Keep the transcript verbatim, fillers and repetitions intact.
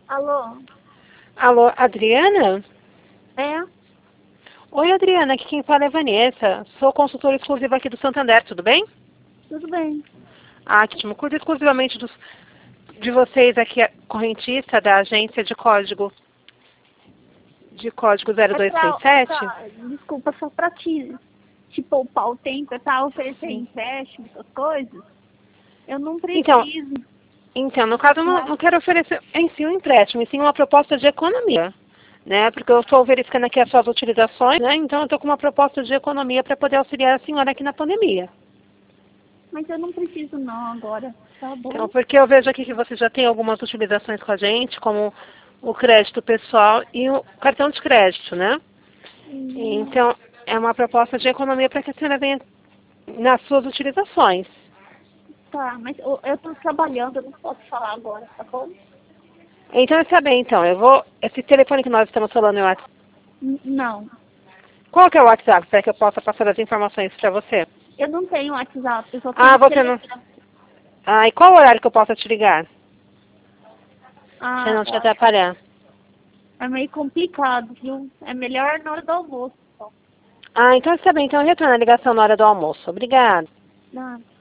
Alô? Alô, Adriana? É? Oi, Adriana, aqui quem fala é Vanessa. Sou consultora exclusiva aqui do Santander, tudo bem? Tudo bem. Ah, que ótimo. Cuido exclusivamente dos, de vocês aqui, a correntista da agência de código, de código zero É dois seis pra, sete. pra, desculpa, só pra te, te poupar o tempo, eu tava oferecendo Sim. empréstimo, essas coisas. Eu não Então, preciso. então, no caso, eu não, não quero oferecer em si um empréstimo, e sim uma proposta de economia, né? Porque eu estou verificando aqui as suas utilizações, né? Então, eu estou com uma proposta de economia para poder auxiliar a senhora aqui na pandemia. Mas eu não preciso não agora, tá Então, bom? porque eu vejo aqui que você já tem algumas utilizações com a gente, como o crédito pessoal e o cartão de crédito, né? Hum, Então, é uma proposta de economia para que a senhora venha nas suas utilizações. tá, mas eu, eu tô trabalhando, eu não posso falar agora, tá bom? Então, está bem, então. Eu vou... Esse telefone que nós estamos falando é o WhatsApp. N- não. Qual que é o WhatsApp para que eu possa passar as informações para você? Eu não tenho WhatsApp, eu só Ah, tenho você não... Telegram. Ah, e qual horário que eu posso te ligar? Para Ah, não te ó, atrapalhar. é meio complicado, viu? É melhor na hora do almoço. Só. Ah, então está bem. Então, eu retorno a ligação na hora do almoço. Obrigada. Não.